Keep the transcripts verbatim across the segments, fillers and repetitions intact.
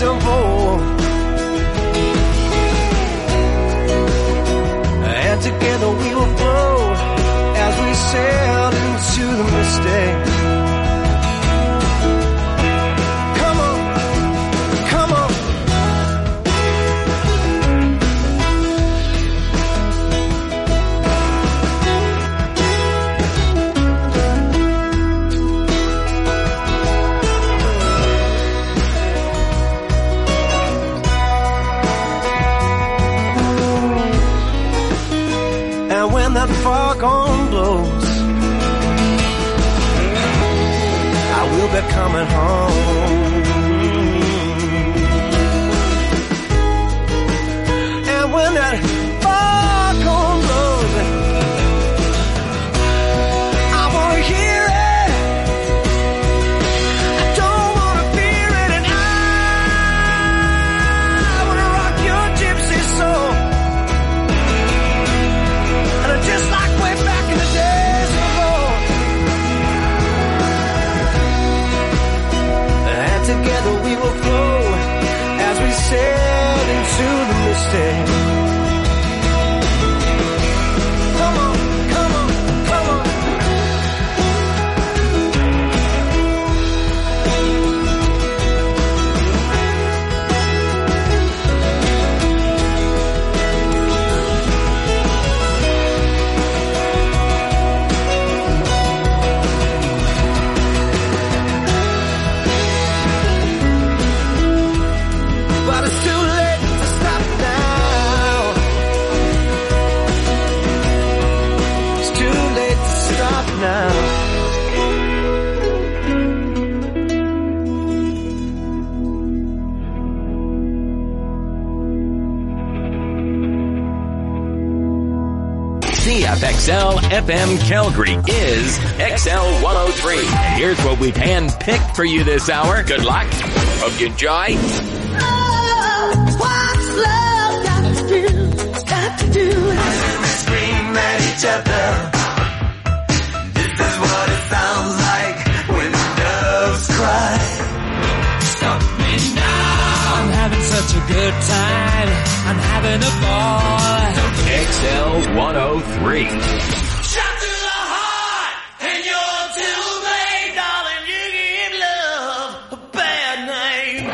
simple. And together we will flow as we sail into the mistake. Come on, come on. And when that foghorn blows, I will be coming home. And when that foghorn blows, I want to hear it. I don't want to fear it. And I want to rock your gypsy soul. And just like way back in the days before. And together we will flow as we sail into the mistake. Come on, come on, come on. But it's too late to stop now. It's too late to stop now. C F X L F M Calgary is X L one oh three. And here's what we've handpicked for you this hour. Good luck. Hope you enjoy. Oh, what's love got to do? Got to do. We scream at each other. This is what it sounds like when doves cry. Stop me now. I'm having such a good time. I'm having a ball. X L one oh three. Shot to the heart, and you're too late, darling. You give love a bad name.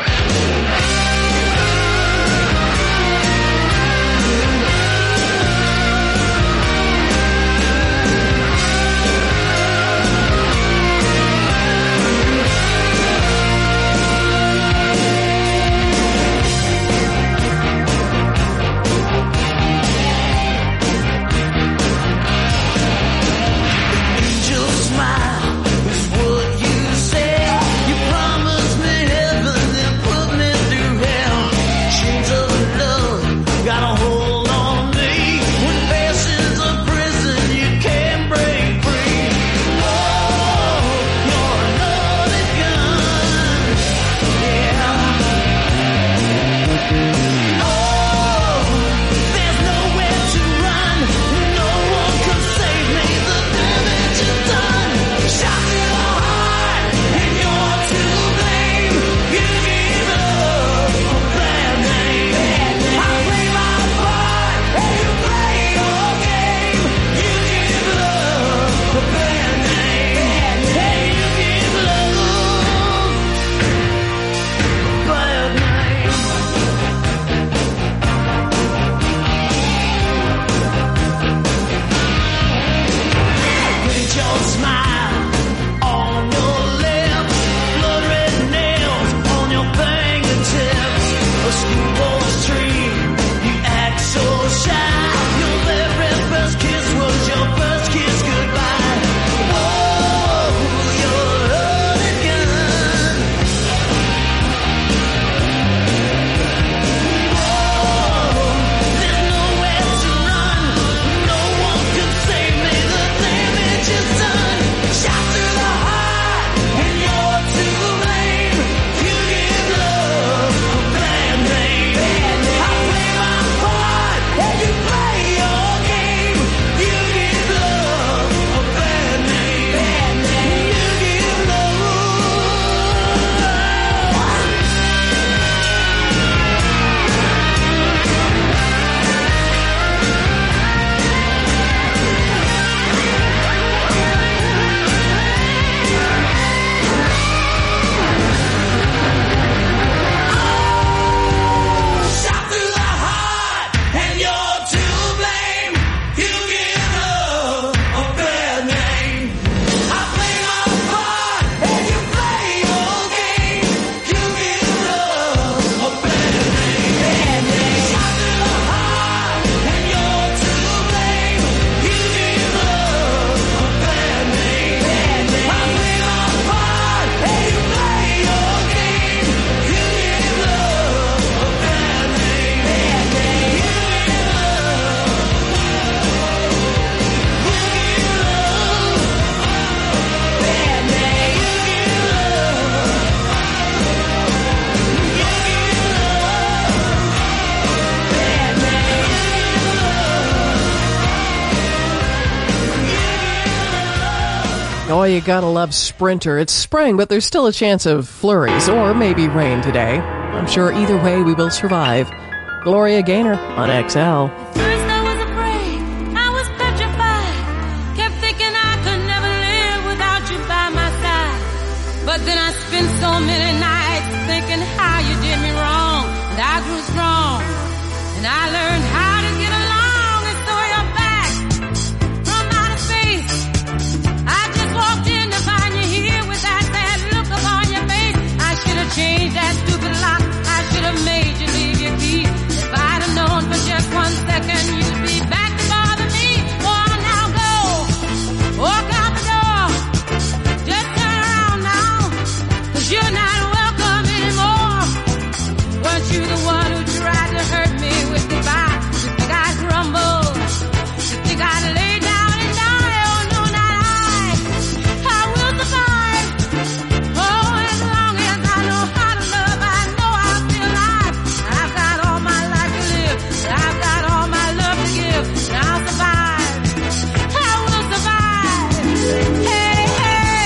Oh, you gotta love Sprinter. It's spring, but there's still a chance of flurries or maybe rain today. I'm sure either way we will survive. Gloria Gaynor on X L. First I was afraid, I was petrified. Kept thinking I could never live without you by my side. But then I spent so many nights thinking how you did me wrong. And I grew strong, and I learned how to get along. And so you're back from outer space. I just walked in to find you here with that sad look upon your face. I should have changed that stupid lock. I should have made you leave your key. If I'd have known for just one second you'd be back to bother me. Oh, now go, walk out the door. Just turn around now, 'cause you're not welcome anymore. Weren't you the one who tried to hurt me with goodbye? You think I'd crumble? You think I'd lay down and die? Oh, no, not I. I will survive. Oh, as long as I know how to love, I know I'll be alive. I've got all my life to live. I've got all my love to give. And I'll survive. I will survive. Hey, hey.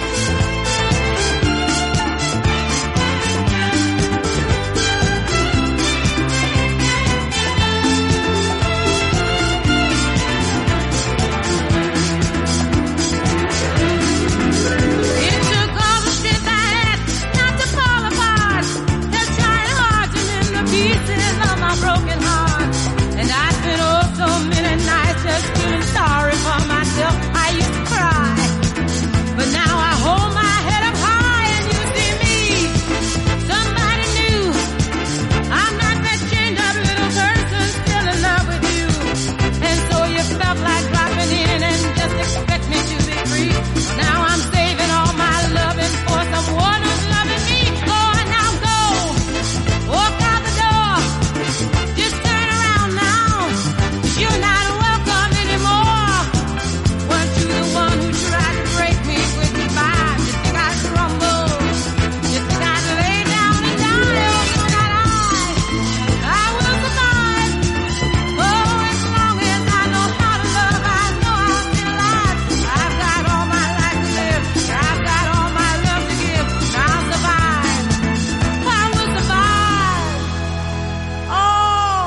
It took all the strength I had not to fall apart. Has tried hard to mend the pieces of my broken heart. And I spent oh so many nights just feeling sorry for myself. I used to cry, but now I hold my head up high and you see me. Somebody new. I'm not that chained up little person still in love with you. And so you felt like dropping in and just expect me to be free. Now I'm saving all my loving for someone who's loving me. Oh, now go, walk out the door. Just turn around now. You're not welcome anymore. Weren't you the one who tried to break me with goodbye? You think I'd crumble? You think I'd lay down and die? Oh, no, not I. I will survive. Oh, as long as I know how to love, I know I'll be alive. I've got all my life to live. I've got all my love to give. And I'll survive. I will survive. Oh.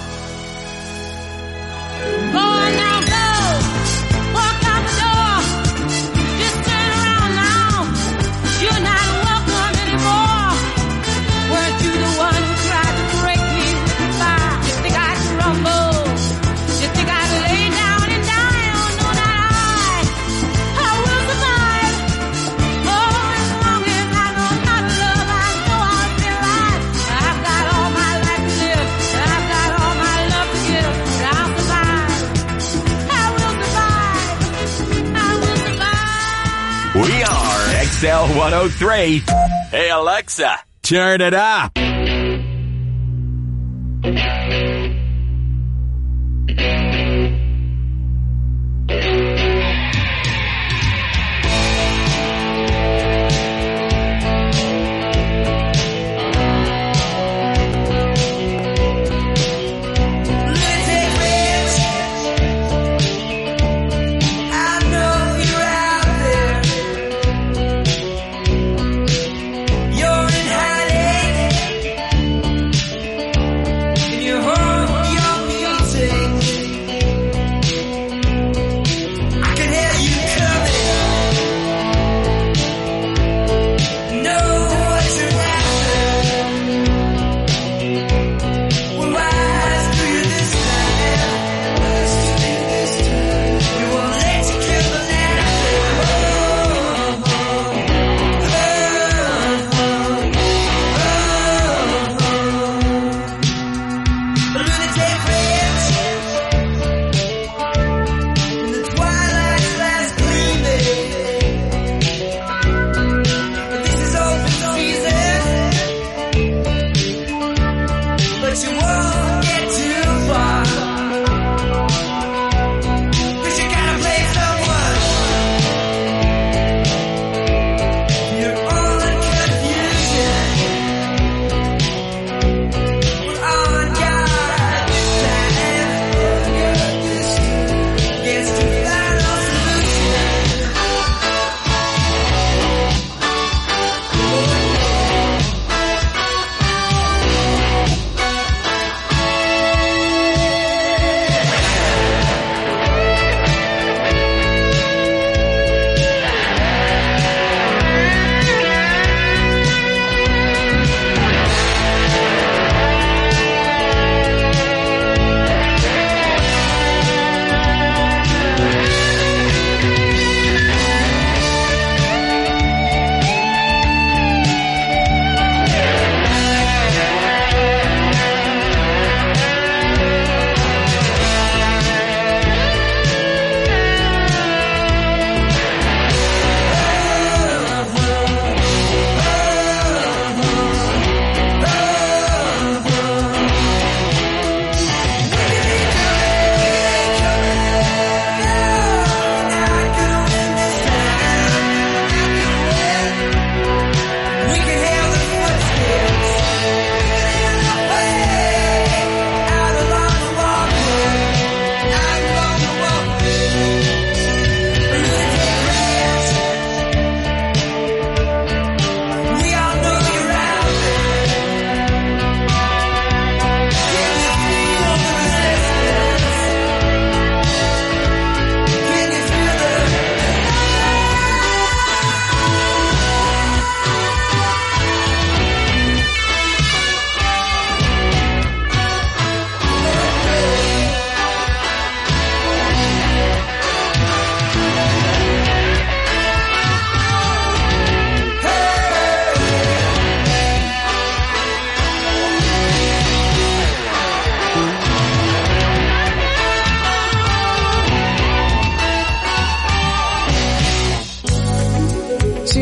Go on now, go. Walk out the door. Just turn around now. You're not welcome anymore. Weren't you the one who tried to break me with goodbye? You think I'd crumble? You think I'd lay down and die? Oh, no, not I. I will survive. Oh, as long as I know how to love, I know I'll be alive. I've got all my life to live. I've got all my love to give. And I'll survive. I will survive. I will survive. We are X L one oh three. Hey, Alexa, turn it up. I know you're out there. You're in hiding.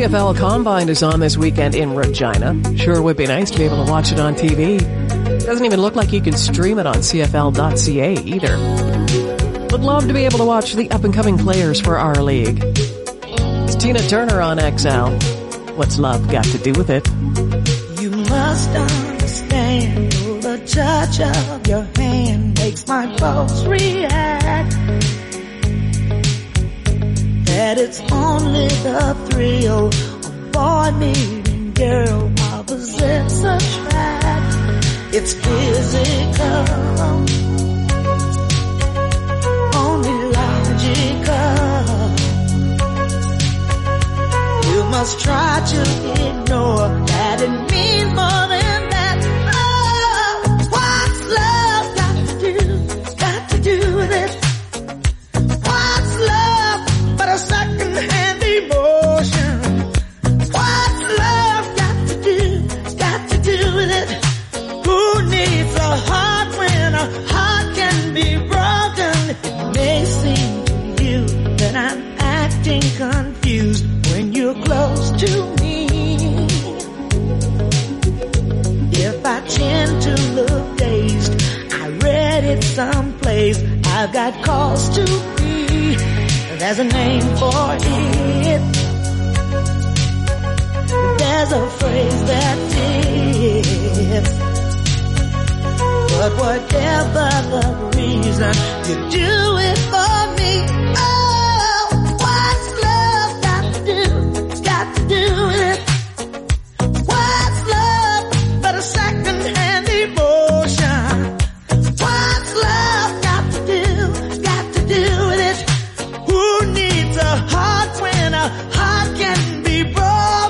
C F L Combine is on this weekend in Regina. Sure would be nice to be able to watch it on T V. Doesn't even look like you can stream it on C F L dot C A either. Would love to be able to watch the up-and-coming players for our league. It's Tina Turner on X L. What's love got to do with it? You must understand, oh, the touch of your hand makes my pulse react. That it's only the thrill of boy meeting girl opposites attract. It's physical, only logical. You must try to ignore that it means more than that. Oh, what's love got to do? Got to do with it. What's love but a second-hand emotion? What's love got to do? Got to do with it. Who needs a heart when a heart can be broken? It may seem to you that I'm acting confused when you're close to me. If I tend to look dazed, I read it someplace. I've got cause to be. There's a name for it. There's a phrase that fits. But whatever the reason, you do it for me. Oh, what's love got to do? Got to do with it. What's love but a second-hand emotion? What's love got to do? Got to do with it. Who needs a heart when a heart can be broken?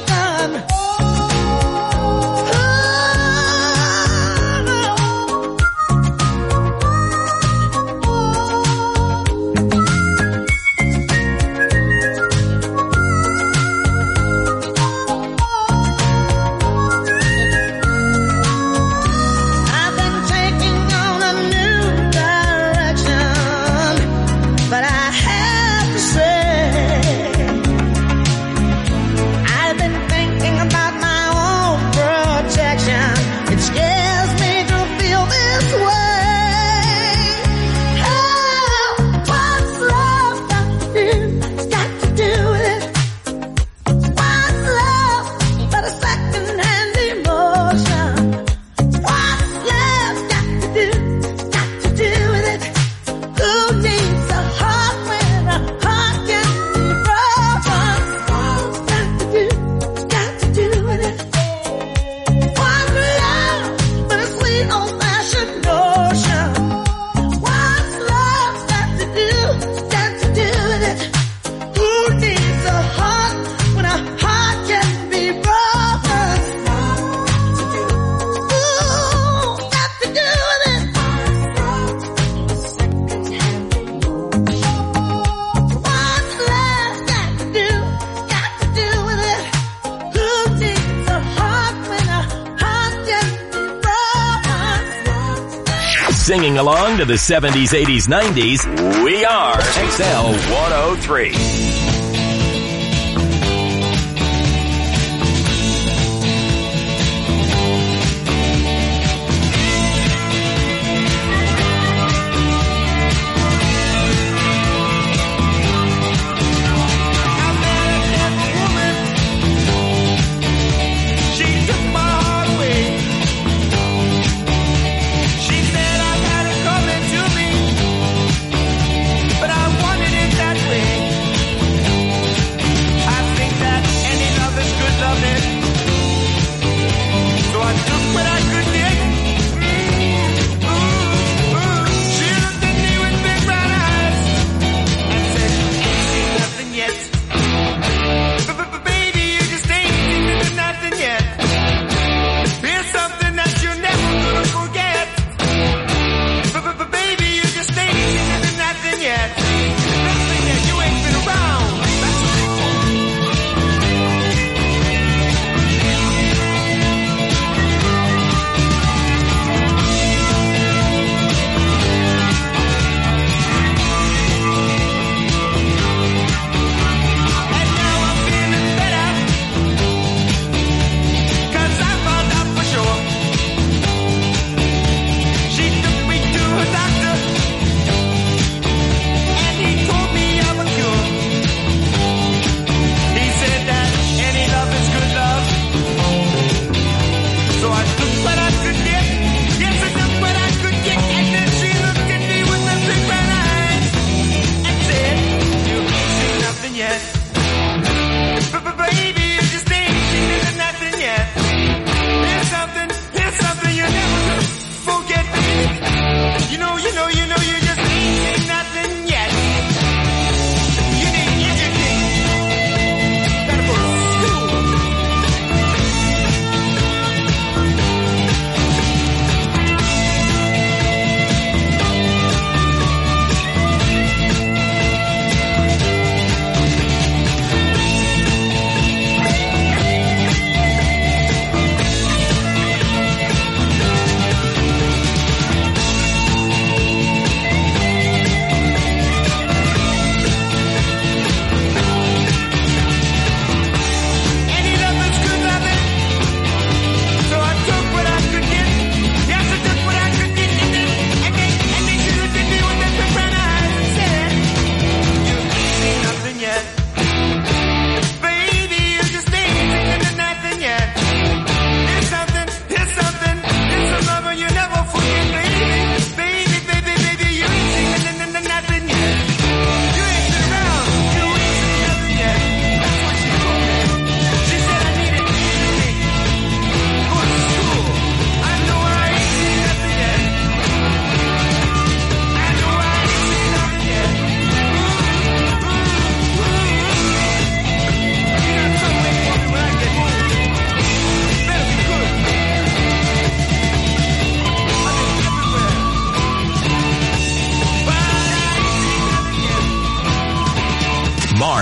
Singing along to the seventies, eighties, nineties, we are X L one oh three. But I wanted it that way.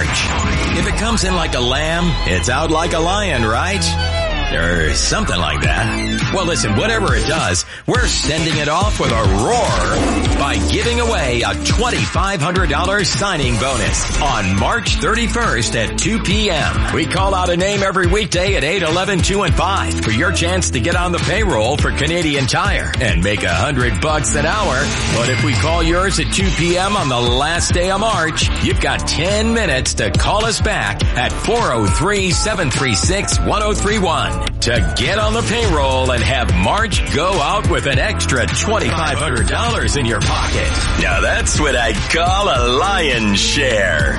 March. If it comes in like a lamb, it's out like a lion, right? Or something like that. Well, listen, whatever it does, we're sending it off with a roar by giving away a twenty-five hundred dollars signing bonus on March thirty-first at two p.m. We call out a name every weekday at eight, eleven, two, and five for your chance to get on the payroll for Canadian Tire and make a hundred bucks an hour. But if we call yours at two p.m. on the last day of March, you've got ten minutes to call us back at four oh three, seven three six, one oh three one. To get on the payroll and have March go out with an extra twenty-five hundred dollars in your pocket. Now that's what I call a lion's share.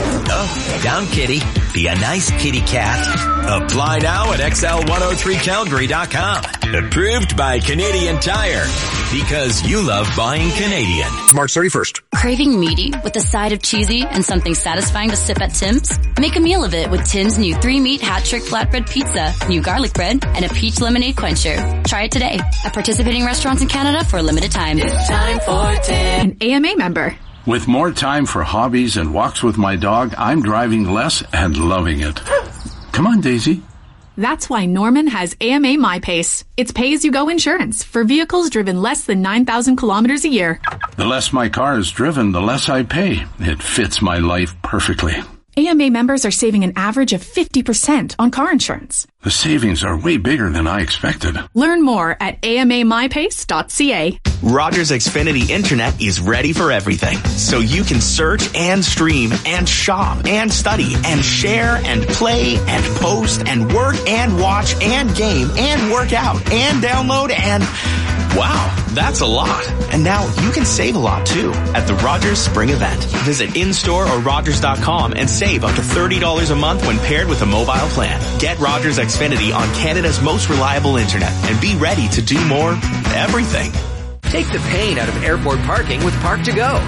Oh, down kitty. Be a nice kitty cat. Apply now at X L one oh three Calgary dot com. Approved by Canadian Tire. Because you love buying Canadian. March thirty-first. Craving meaty with a side of cheesy and something satisfying to sip at Tim's? Make a meal of it with Tim's new three-meat hat-trick flatbread pizza, new garlic bread, and a peach lemonade quencher. Try it today at participating restaurants in Canada for a limited time. It's time for Tim. An A M A member. With more time for hobbies and walks with my dog, I'm driving less and loving it. Come on, Daisy. That's why Norman has A M A MyPace. It's pay-as-you-go insurance for vehicles driven less than nine thousand kilometers a year. The less my car is driven, the less I pay. It fits my life perfectly. A M A members are saving an average of fifty percent on car insurance. The savings are way bigger than I expected. Learn more at A M A my pace dot C A. Rogers Xfinity Internet is ready for everything. So you can search and stream and shop and study and share and play and post and work and watch and game and work out and download and... Wow, that's a lot. And now you can save a lot too at the Rogers Spring Event. Visit in-store or Rogers dot com and save up to thirty dollars a month when paired with a mobile plan. Get Rogers Xfinity on Canada's most reliable internet and be ready to do more everything. Take the pain out of airport parking with Park to Go.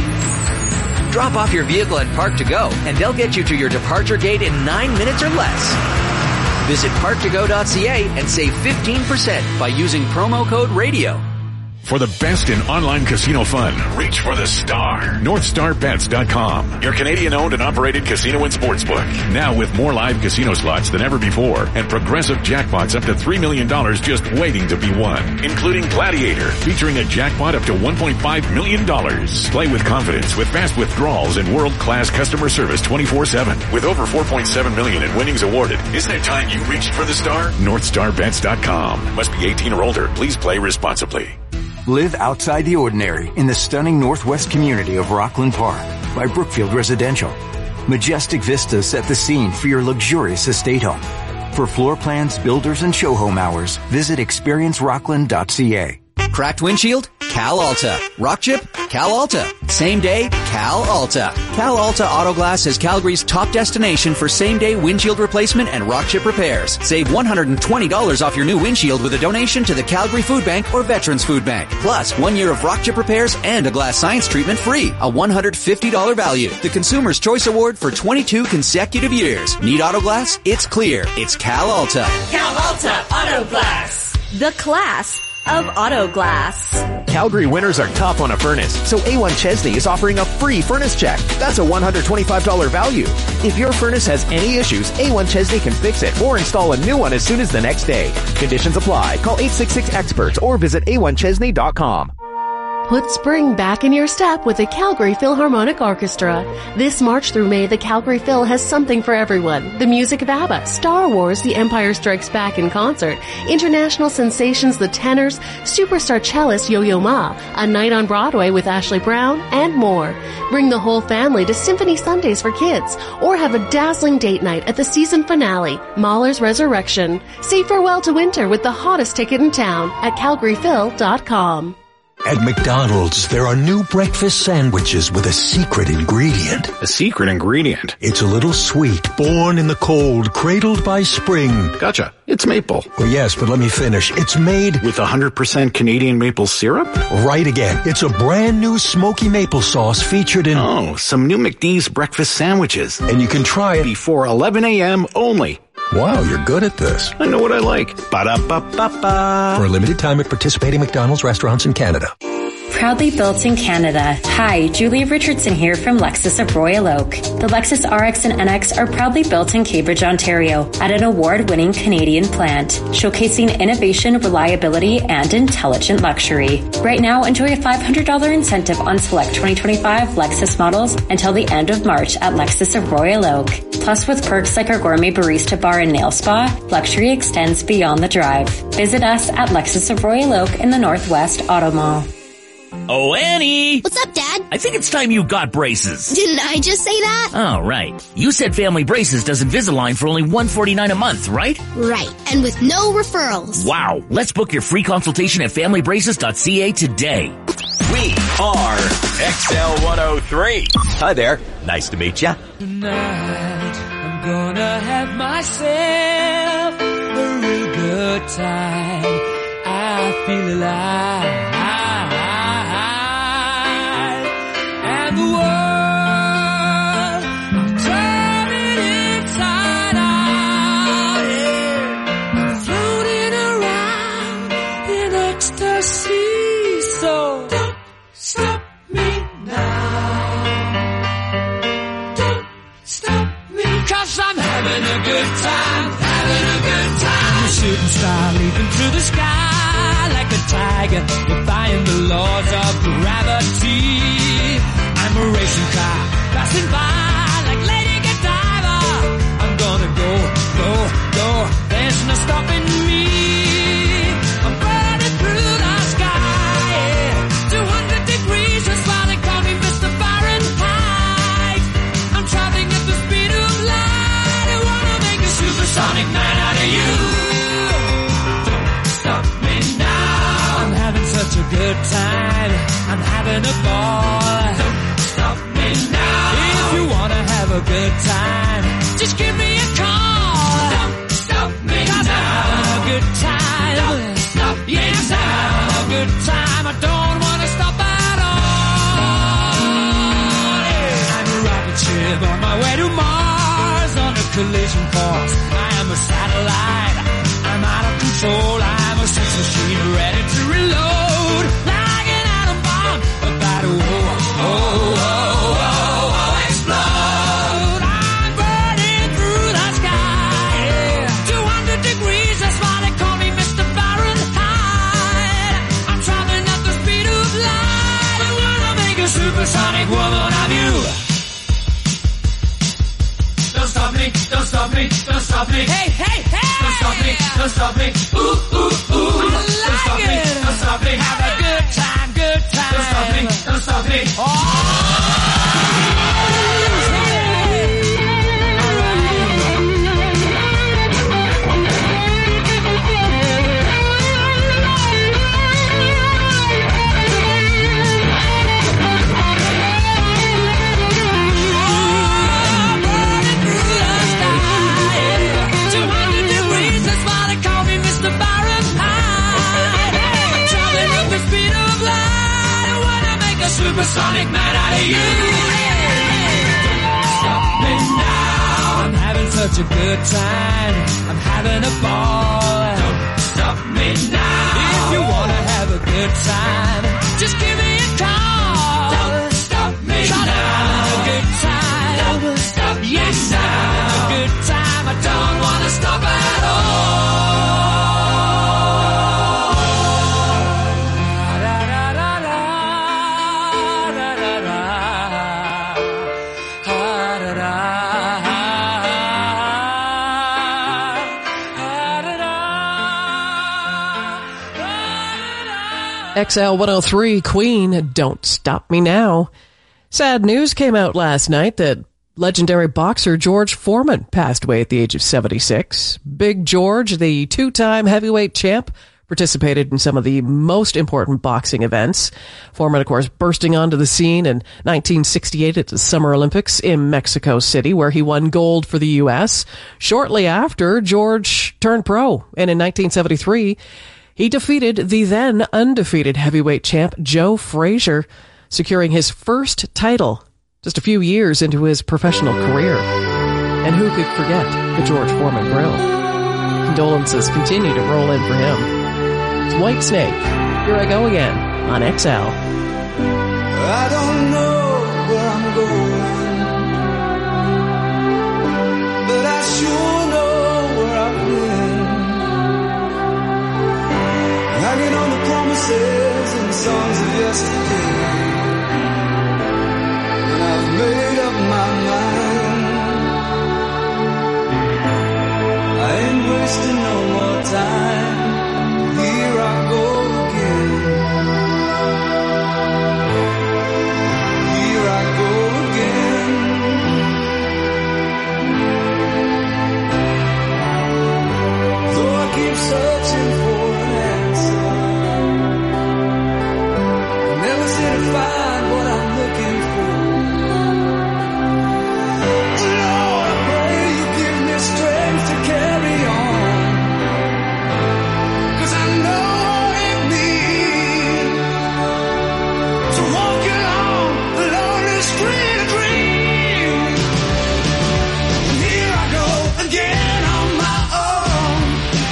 Drop off your vehicle at Park to Go and they'll get you to your departure gate in nine minutes or less. Visit park to go dot C A and save fifteen percent by using promo code RADIO. For the best in online casino fun, reach for the star. North Star Bets dot com. Your Canadian-owned and operated casino and sportsbook. Now with more live casino slots than ever before and progressive jackpots up to three million dollars just waiting to be won. Including Gladiator, featuring a jackpot up to one point five million dollars. Play with confidence with fast withdrawals and world-class customer service twenty-four seven. With over four point seven million dollars in winnings awarded. Isn't it time you reached for the star? North Star Bets dot com. Must be eighteen or older. Please play responsibly. Live outside the ordinary in the stunning northwest community of Rockland Park by Brookfield Residential. Majestic vistas set the scene for your luxurious estate home. For floor plans, builders, and show home hours, visit experience rockland dot C A. Cracked windshield? Cal Alta. Rock chip? Cal Alta. Same day? Cal Alta. Cal Alta Auto Glass is Calgary's top destination for same-day windshield replacement and rock chip repairs. Save one hundred twenty dollars off your new windshield with a donation to the Calgary Food Bank or Veterans Food Bank. Plus, one year of rock chip repairs and a glass science treatment free. A one hundred fifty dollars value. The Consumer's Choice Award for twenty-two consecutive years. Need auto glass? It's clear. It's Cal Alta. Cal Alta Auto Glass. The class of auto glass. Calgary winters are tough on a furnace, so A one Chesney is offering a free furnace check. That's a one hundred twenty-five dollars value. If your furnace has any issues, A one Chesney can fix it or install a new one as soon as the next day. Conditions apply. Call eight six six experts or visit A one Chesney dot com. Put spring back in your step with the Calgary Philharmonic Orchestra. This March through May, the Calgary Phil has something for everyone. The music of ABBA, Star Wars, The Empire Strikes Back in concert, international sensations The Tenors, superstar cellist Yo-Yo Ma, A Night on Broadway with Ashley Brown, and more. Bring the whole family to Symphony Sundays for kids, or have a dazzling date night at the season finale, Mahler's Resurrection. Say farewell to winter with the hottest ticket in town at calgary phil dot com. At McDonald's, there are new breakfast sandwiches with a secret ingredient. A secret ingredient? It's a little sweet, born in the cold, cradled by spring. Gotcha. It's maple. Well, yes, but let me finish. It's made with one hundred percent Canadian maple syrup? Right again. It's a brand new smoky maple sauce featured in... Oh, some new McD's breakfast sandwiches. And you can try it before eleven a.m. only. Wow, you're good at this. I know what I like. Ba-da-ba-ba-ba. For a limited time at participating McDonald's restaurants in Canada. Proudly built in Canada. Hi, Julie Richardson here from Lexus of Royal Oak. The Lexus R X and N X are proudly built in Cambridge, Ontario at an award-winning Canadian plant, showcasing innovation, reliability, and intelligent luxury. Right now, enjoy a five hundred dollars incentive on select twenty twenty-five Lexus models until the end of March at Lexus of Royal Oak. Plus, with perks like our gourmet barista bar and nail spa, luxury extends beyond the drive. Visit us at Lexus of Royal Oak in the Northwest Auto Mall. Oh, Annie! What's up, Dad? I think it's time you got braces. Didn't I just say that? Oh, right. You said Family Braces does Invisalign for only one hundred forty-nine dollars a month, right? Right, and with no referrals. Wow. Let's book your free consultation at family braces dot c a today. We are X L one oh three. Hi there. Nice to meet ya. Tonight, I'm gonna have myself a real good time. I feel alive. And the world, I'm turning inside out, yeah. I'm floating around in ecstasy, so don't stop me now. Don't stop me, 'cause I'm having a good time, having a good time. I'm a shooting star leaping through the sky like a tiger, defying the laws of gravity. I'm a racing car passing by like Lady Godiva. I'm gonna go, go, go. There's no stopping me. I'm burning through the sky, yeah. two hundred degrees, that's why they call me Mister Fahrenheit. I'm traveling at the speed of light. I wanna make a supersonic man out of you. Don't stop me now. I'm having such a good time. I'm having a ball. Don't stop me now. If you wanna have a good time, just give me a call. Don't stop me 'cause now. I'm having a good time. Don't stop me yes, now. I'm having a good time. I don't wanna stop at all. Yeah. I'm a rocket ship on my way to Mars on a collision course. I am a satellite. I'm out of control. I'm a sex machine ready to reload. Like an atom bomb about to oh, oh, oh. Supersonic woman of you. Don't stop me, don't stop me, don't stop me. Hey, hey, hey! Don't stop me, don't stop me. Ooh, ooh, ooh. I like don't stop it. me, don't stop me. Have a good time, good time. Don't stop me, don't stop me. Oh! Supersonic man out of you. Stop me now. I'm having such a good time. I'm having a ball. Don't stop me now. If you wanna have a good time, just give me a call. Don't stop me now. I'm having a good time. Don't stop yes, I'm having a good time. I don't wanna stop at all. X L one oh three, Queen, Don't Stop Me Now. Sad news came out last night that legendary boxer George Foreman passed away at the age of seventy-six. Big George, the two-time heavyweight champ, participated in some of the most important boxing events. Foreman, of course, bursting onto the scene in nineteen sixty-eight at the Summer Olympics in Mexico City, where he won gold for the U S. Shortly after, George turned pro, and in nineteen seventy-three, he defeated the then undefeated heavyweight champ Joe Frazier, securing his first title just a few years into his professional career. And who could forget the George Foreman grill? Condolences continue to roll in for him. It's Whitesnake. Here I go again. on X L. I don't know where I'm going, but I sure know where I've been. Hanging on the promises and songs of yesterday, and I've made up my mind. I ain't wasting no more time. Here I go again. Here I go again. Though I keep searching for an answer, I never seem to find what I'm looking for. Lord, I pray you give me strength to carry on, 'cause I know it means to walk along the lonely street of dreams. And here I go again on my own,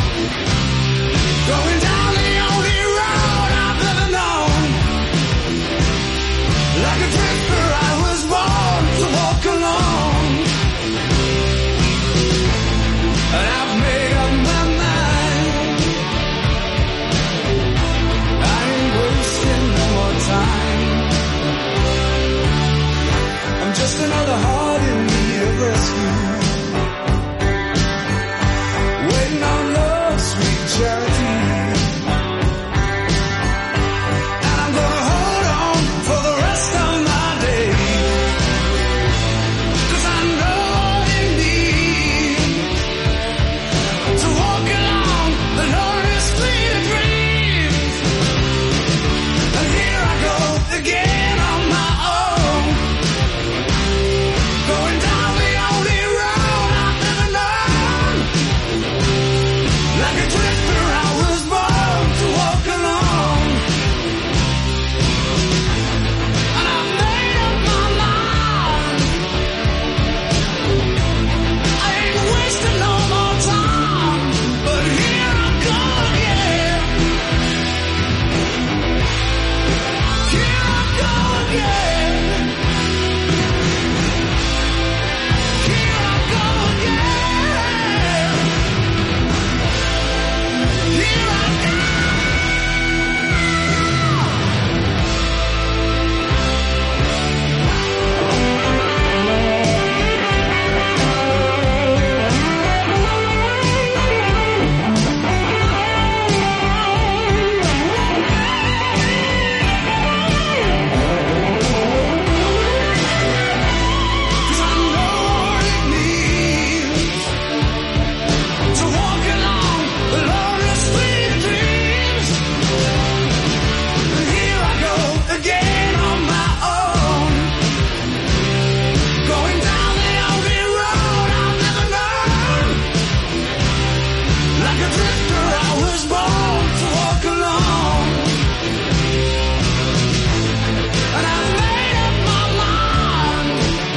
going down the only road I've ever known. Like a drifter I was born to walk alone, and I've made up my mind. I ain't wasting no more time. I'm just another heart in need of rescue, waiting on love's sweet charity. And I'm gonna hold on for the rest of my days, 'cause I know it means to walk along the lonely street of dreams. And here I go again on my own, going down the only road I've ever known. Like a drifter I was born to walk along, and I've made up my mind. I ain't wasting no more time, but here I go again. Here I go again. Here I go again. Here I go. Cause I know what it means to walk along the lonely street of dreams. And here I go again on my own, going down the only road I've never known. Like a drifter I was born to walk alone, and I've made up my mind.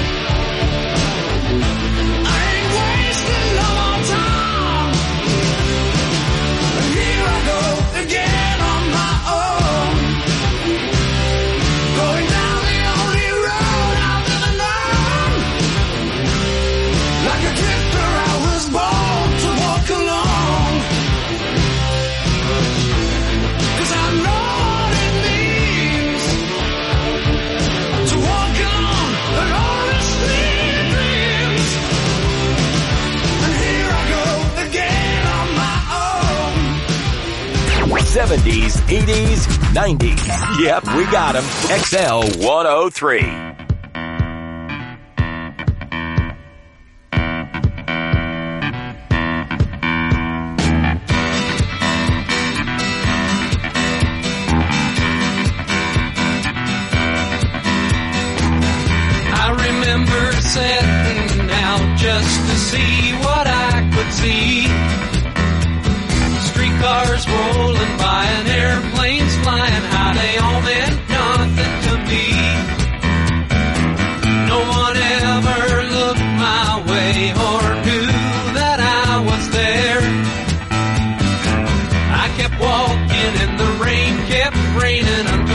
I ain't wasting no more time. And here I go again on my own, going down the only road I've ever known. Like a drifter I was born to walk alone, 'cause I know what it means to walk along the lonely street of dreams. And here I go again on my own. seventies, eighties, nineties. Yep, we got 'em. X L one oh three. I remember setting out just to see what I could see. Streetcars rolling by and airplanes flying high, they all meant nothing to me. No one ever looked my way or knew that I was there. I kept walking and the rain kept raining until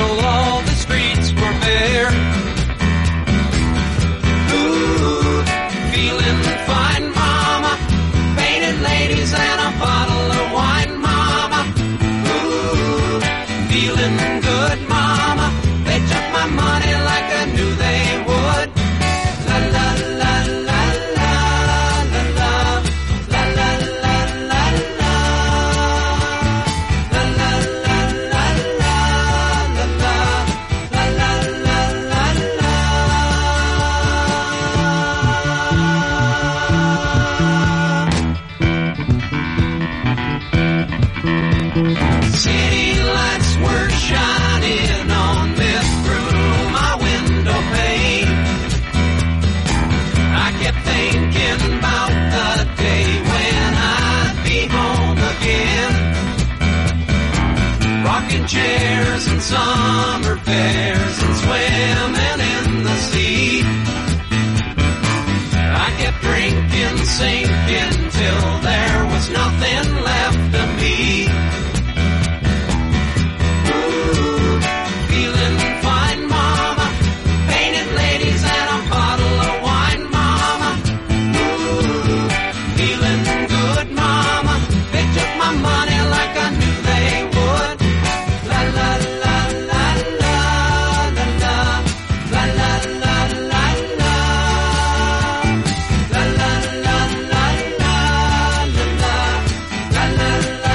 summer fairs and swimming in the sea. I kept drinking, sinking till there was nothing left of me. Ooh, feeling fine, mama, painted ladies and a bottle of wine, mama. Ooh, feeling good, mama, they took my money like I knew they would. La la la la la la la la la la la la la la la la la la la la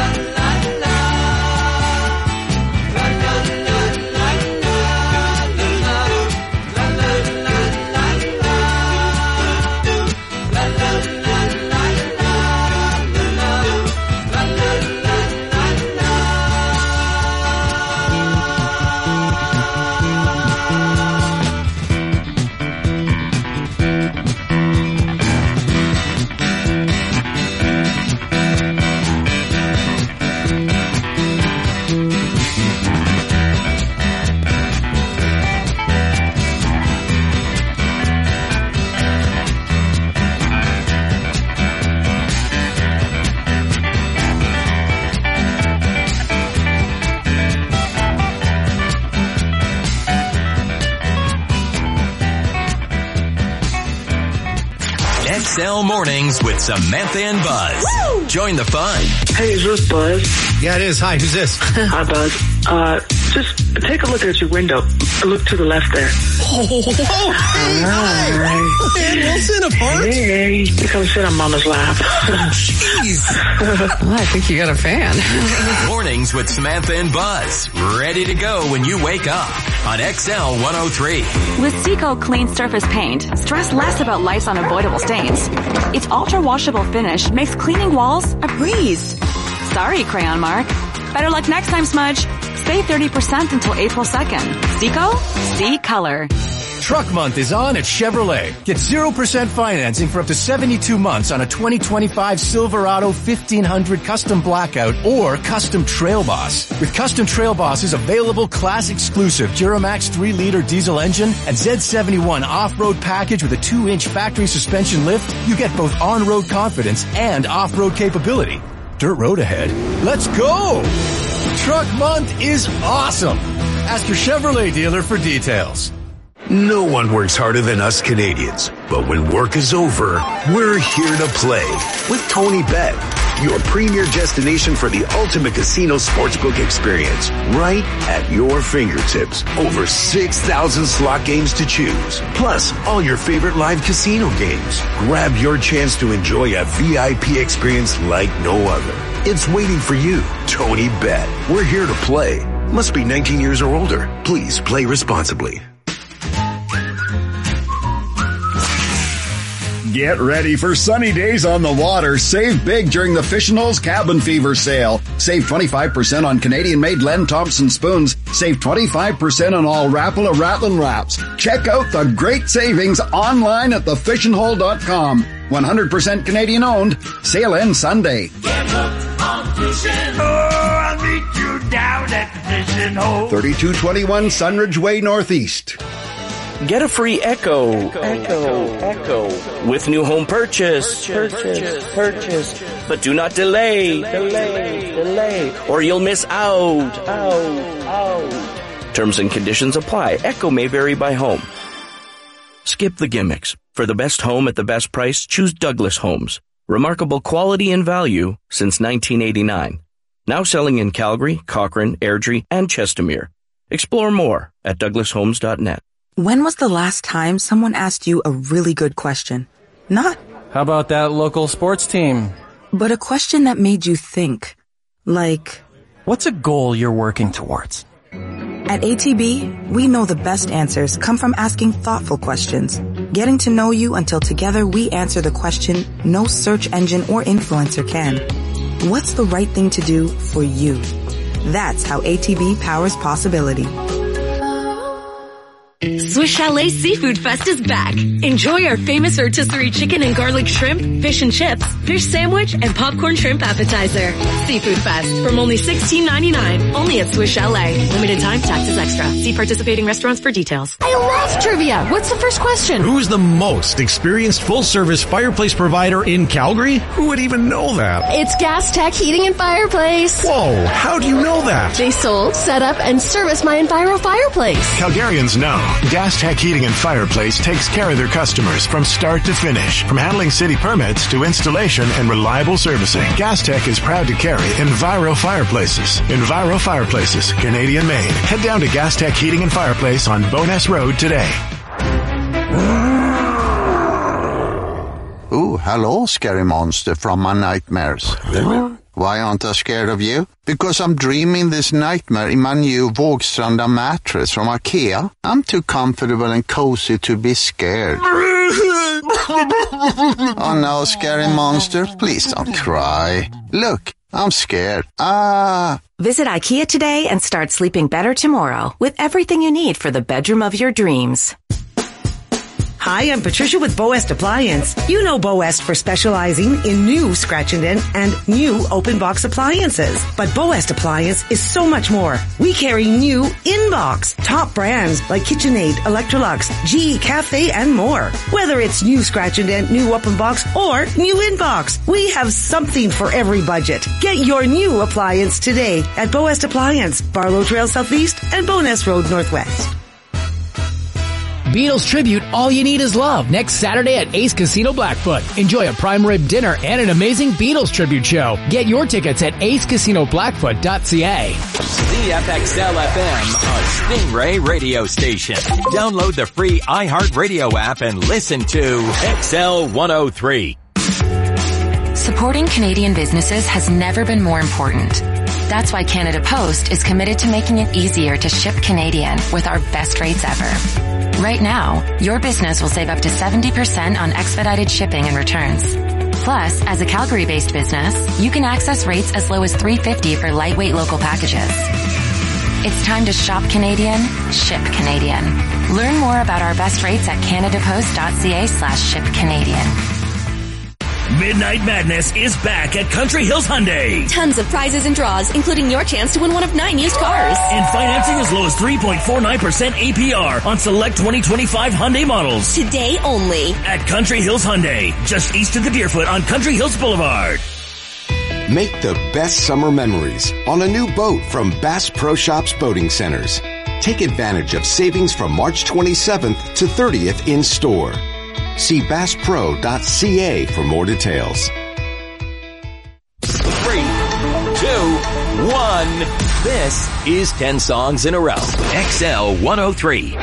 X L Mornings with Samantha and Buzz. Woo! Join the fun. Hey, is this Buzz? Yeah, it is. Hi, who's this? Hi, Buzz. Uh, just take a look at your window. Look to the left there. Oh, hey, hi. Man, Wilson of Heart. Hey, you come sit on Mama's lap. Jeez. Well, I think you got a fan. Mornings with Samantha and Buzz. Ready to go when you wake up on X L one oh three. With Seco Clean Surface Paint, stress less about life's unavoidable stains. Its ultra-washable finish makes cleaning walls a breeze. Sorry, Crayon Mark. Better luck next time, Smudge. Save thirty percent until April second. Seco? See color. Truck Month is on at Chevrolet. Get zero percent financing for up to seventy-two months on a twenty twenty-five Silverado fifteen hundred Custom Blackout or Custom Trail Boss. With Custom Trail Boss's available class-exclusive Duramax three liter diesel engine and Z seventy-one off-road package with a two inch factory suspension lift, you get both on-road confidence and off-road capability. Dirt road ahead. Let's go! Truck Month is awesome! Ask your Chevrolet dealer for details. No one works harder than us Canadians, but when work is over, we're here to play with Tony Bet, your premier destination for the ultimate casino sportsbook experience, right at your fingertips. Over six thousand slot games to choose, plus all your favorite live casino games. Grab your chance to enjoy a V I P experience like no other. It's waiting for you, Tony Bet. We're here to play. Must be nineteen years or older. Please play responsibly. Get ready for sunny days on the water. Save big during the Fish and Knolls Cabin Fever sale. Save twenty-five percent on Canadian-made Len Thompson spoons. Save twenty-five percent on all Rapala Rattling wraps. Check out the great savings online at the fish and hole dot com. one hundred percent Canadian owned. Sale ends Sunday. Get hooked on fishing. Oh, I'll meet you down at the fishing hole. thirty-two twenty-one Sunridge Way Northeast. Get a free Echo, Echo, Echo, with new home purchase, purchase, purchase. But do not delay, delay, delay, or you'll miss out, out, out. Terms and conditions apply. Echo may vary by home. Skip the gimmicks. For the best home at the best price, choose Douglas Homes. Remarkable quality and value since nineteen eighty-nine. Now selling in Calgary, Cochrane, Airdrie, and Chestermere. Explore more at douglas homes dot net. When was the last time someone asked you a really good question? Not, how about that local sports team? But a question that made you think. Like, what's a goal you're working towards? At A T B, we know the best answers come from asking thoughtful questions. Getting to know you until together we answer the question no search engine or influencer can. What's the right thing to do for you? That's how A T B powers possibility. Swiss Chalet Seafood Fest is back. Enjoy our famous rotisserie chicken and garlic shrimp, fish and chips, fish sandwich, and popcorn shrimp appetizer. Seafood Fest from only sixteen ninety-nine. Only at Swiss Chalet. Limited time, taxes extra. See participating restaurants for details. I love trivia. What's the first question? Who's the most experienced full-service fireplace provider in Calgary? Who would even know that? It's Gas Tech Heating and Fireplace. Whoa, how do you know that? They sold, set up, and service my Enviro fireplace. Calgarians know Gas Tech Heating and Fireplace takes care of their customers from start to finish, from handling city permits to installation and reliable servicing. Gas Tech is proud to carry Enviro Fireplaces. Enviro Fireplaces, Canadian made. Head down to Gas Tech Heating and Fireplace on Bowness Road today. Oh, hello, scary monster from my nightmares. Why aren't I scared of you? Because I'm dreaming this nightmare in my new Vågstranda mattress from IKEA. I'm too comfortable and cozy to be scared. Oh no, scary monster, please don't cry. Look, I'm scared. Ah. Visit IKEA today and start sleeping better tomorrow with everything you need for the bedroom of your dreams. Hi, I'm Patricia with Boest Appliance. You know Boest for specializing in new scratch and dent and new open box appliances. But Boest Appliance is so much more. We carry new in-box, top brands like KitchenAid, Electrolux, G E Cafe, and more. Whether it's new scratch and dent, new open box, or new in-box, we have something for every budget. Get your new appliance today at Boest Appliance, Barlow Trail Southeast and Bowness Road Northwest. Beatles Tribute, All You Need Is Love, next Saturday at Ace Casino Blackfoot. Enjoy a prime rib dinner and an amazing Beatles Tribute show. Get your tickets at ace casino blackfoot dot c a. C F X L F M, a Stingray radio station. Download the free iHeartRadio app and listen to X L one oh three. Supporting Canadian businesses has never been more important. That's why Canada Post is committed to making it easier to ship Canadian with our best rates ever. Right now, your business will save up to seventy percent on expedited shipping and returns. Plus, as a Calgary-based business, you can access rates as low as three dollars and fifty cents for lightweight local packages. It's time to shop Canadian, ship Canadian. Learn more about our best rates at canadapost dot c a slash ship Canadian. Midnight Madness is back at Country Hills Hyundai. Tons of prizes and draws, including your chance to win one of nine used cars. And financing as low as three point four nine percent A P R on select twenty twenty-five Hyundai models. Today only. At Country Hills Hyundai, just east of the Deerfoot on Country Hills Boulevard. Make the best summer memories on a new boat from Bass Pro Shops Boating Centers. Take advantage of savings from March twenty-seventh to thirtieth in store. See bass pro dot c a for more details. Three, two, one. This is ten songs in a row. X L one oh three.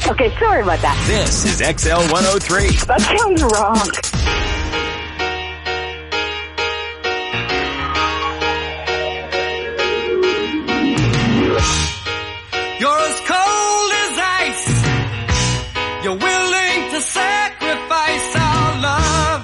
Okay, sorry about that. This is X L one oh three. That sounds wrong. You're as cold as ice. You're willing to sacrifice our love.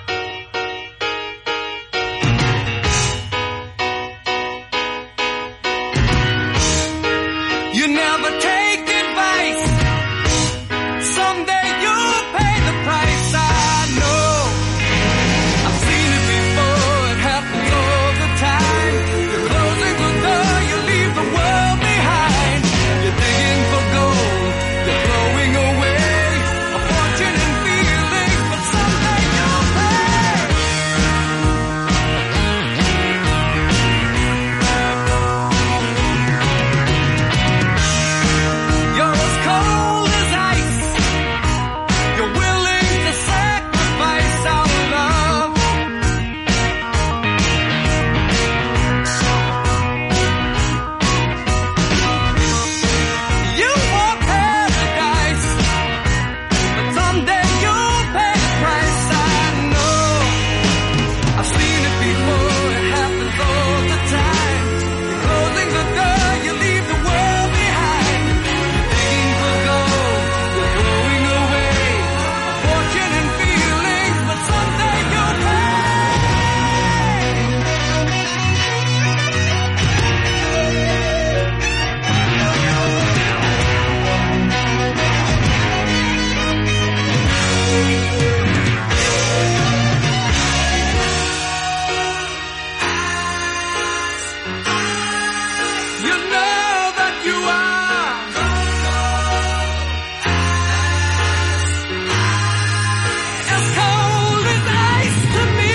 You never take advice. Someday you'll pay the price. I know. I've seen it before. It happens all the time. You're closing the door. You leave the world behind. You're digging for gold. You're throwing away a fortune and feelings, but someday you'll pay. You're as cold as ice. You're willing to sacrifice our love. You want paradise, but someday you'll pay the price. I know. I've seen it before. It happens all the time. You're closing the door. You leave the world behind. You're digging for gold. You're throwing away a fortune and feelings, but someday you'll pay. You know that you are as cold as ice to me.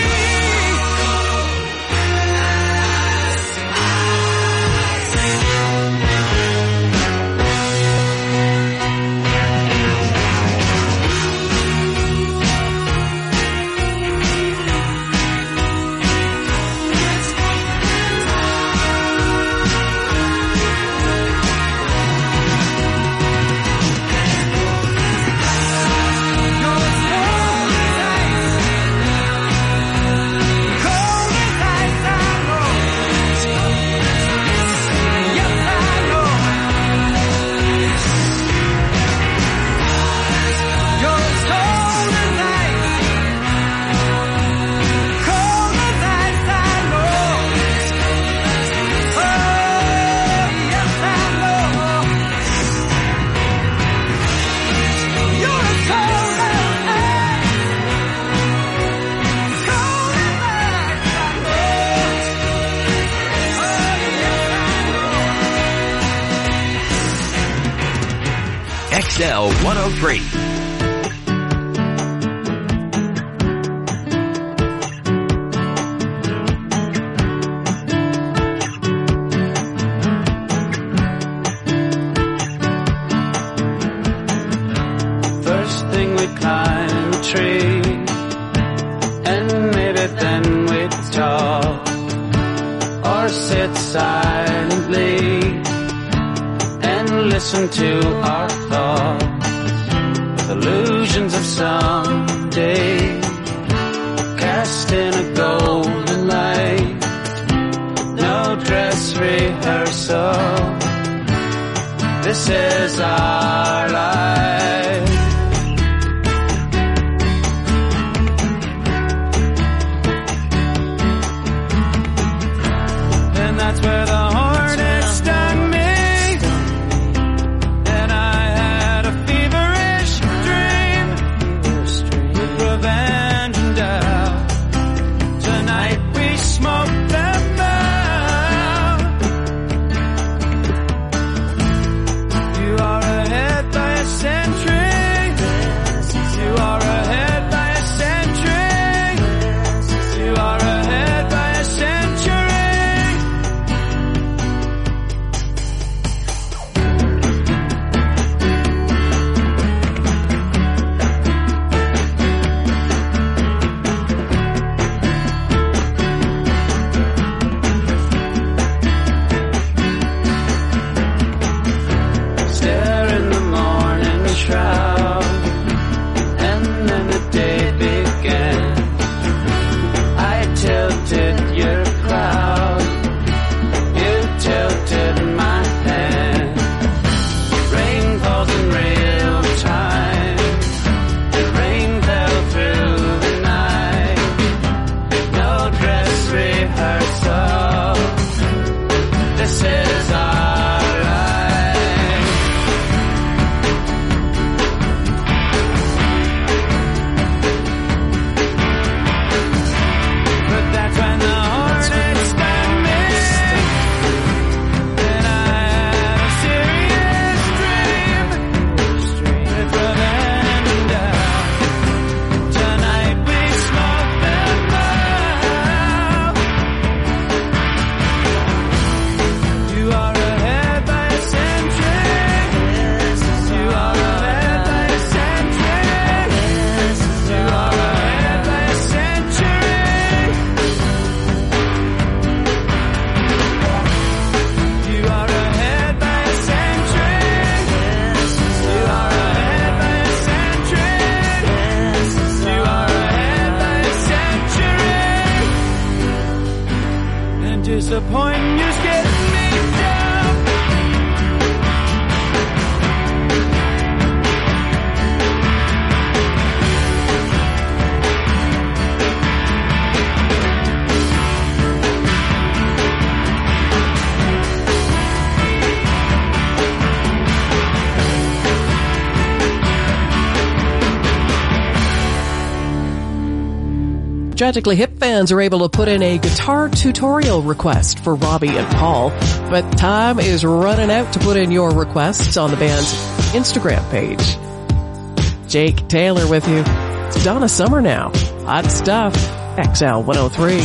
X L one oh three. First thing we climb a tree, and maybe then we talk, or sit silently and listen to our thoughts, with illusions of someday cast in a golden light. No dress rehearsal, this is our life. And that's where the hornet stung me, and I had a feverish dream with revenge and doubt. Tonight we smoke them out. You are ahead by a century. disappointing, you're getting me down. Tragically Hip fans are able to put in a guitar tutorial request for Robbie and Paul, but time is running out to put in your requests on the band's Instagram page. Jake Taylor with you. It's Donna Summer now. Hot stuff. X L one oh three.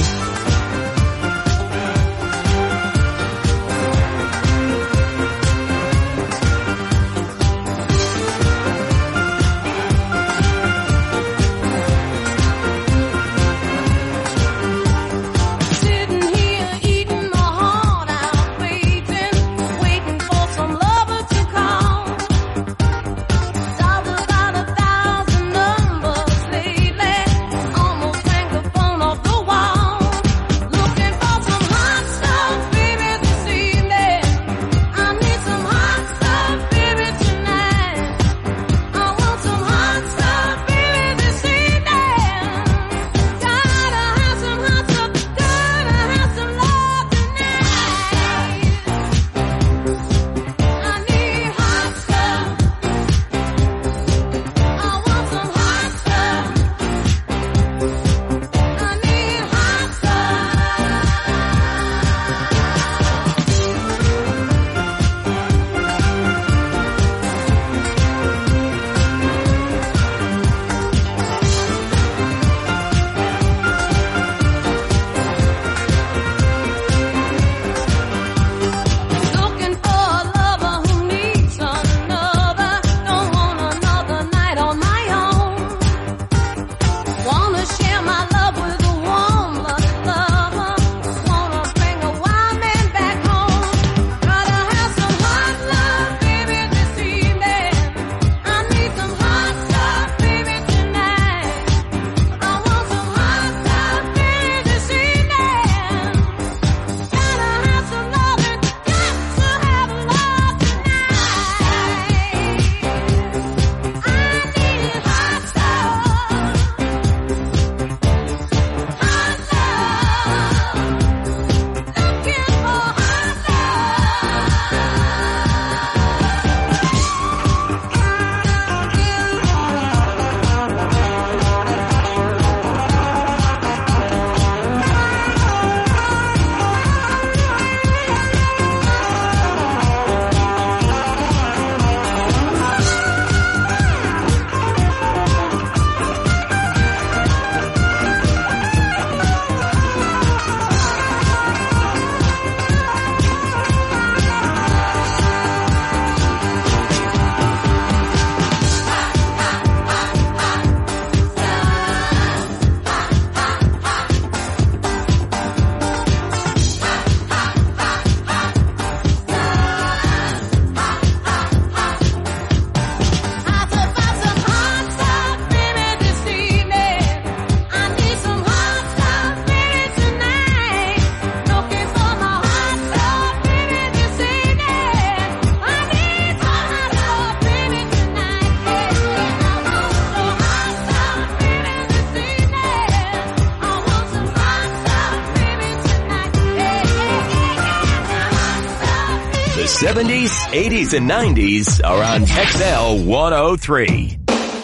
seventies, eighties, and nineties are on X L one oh three.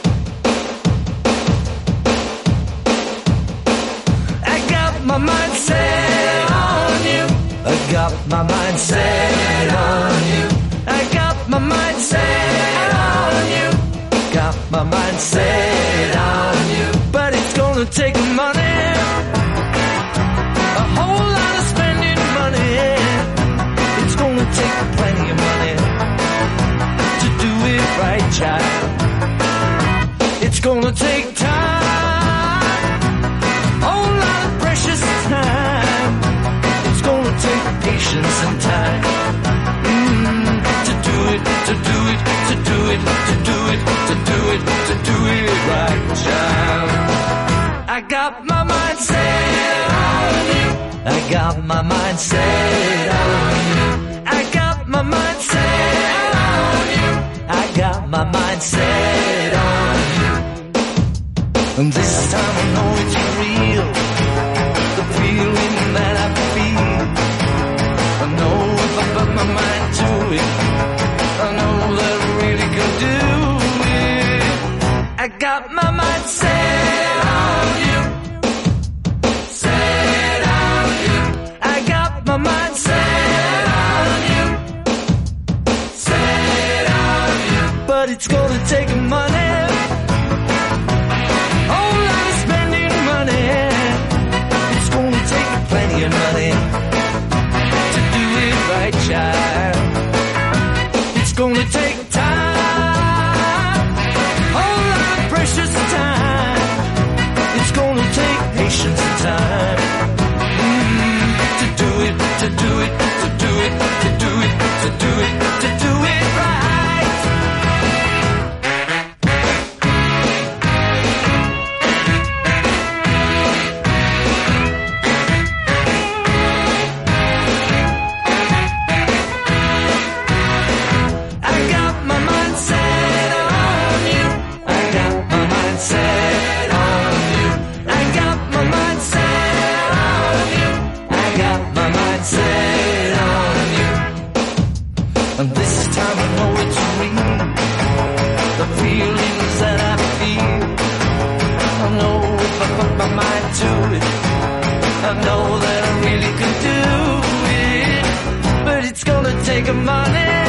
I got my mind set on you. I got my mind set on you. I got my mind set on you. Got my mind set on you. But it's gonna take money. A whole lot of spending money. It's gonna take plenty of money to do it right, child. It's gonna take time, a whole lot of precious time. It's gonna take patience and time mm, to do it, to do it, to do it, to do it, to do it, to do it right, child. I got my got my mind set on you. I got my mind set on you. I got my mind set on you. And this time I know it's real. The feeling that I feel. I know if I put my mind to it, I know that I really can do it. I got my mind set on you. Set on you. I got my mind set on you. Set on you. But it's gonna take money. Whole lot of spending money. It's gonna take plenty of money to do it right, child. It's gonna take time, whole lot of precious time. It's gonna take patience and time mm, to do it, to do it, to do it, to do it, to do it, to do it right. And this time I know it's real. The feelings that I feel, I know if I put my mind to it, I know that I really could do it. But it's gonna take a money.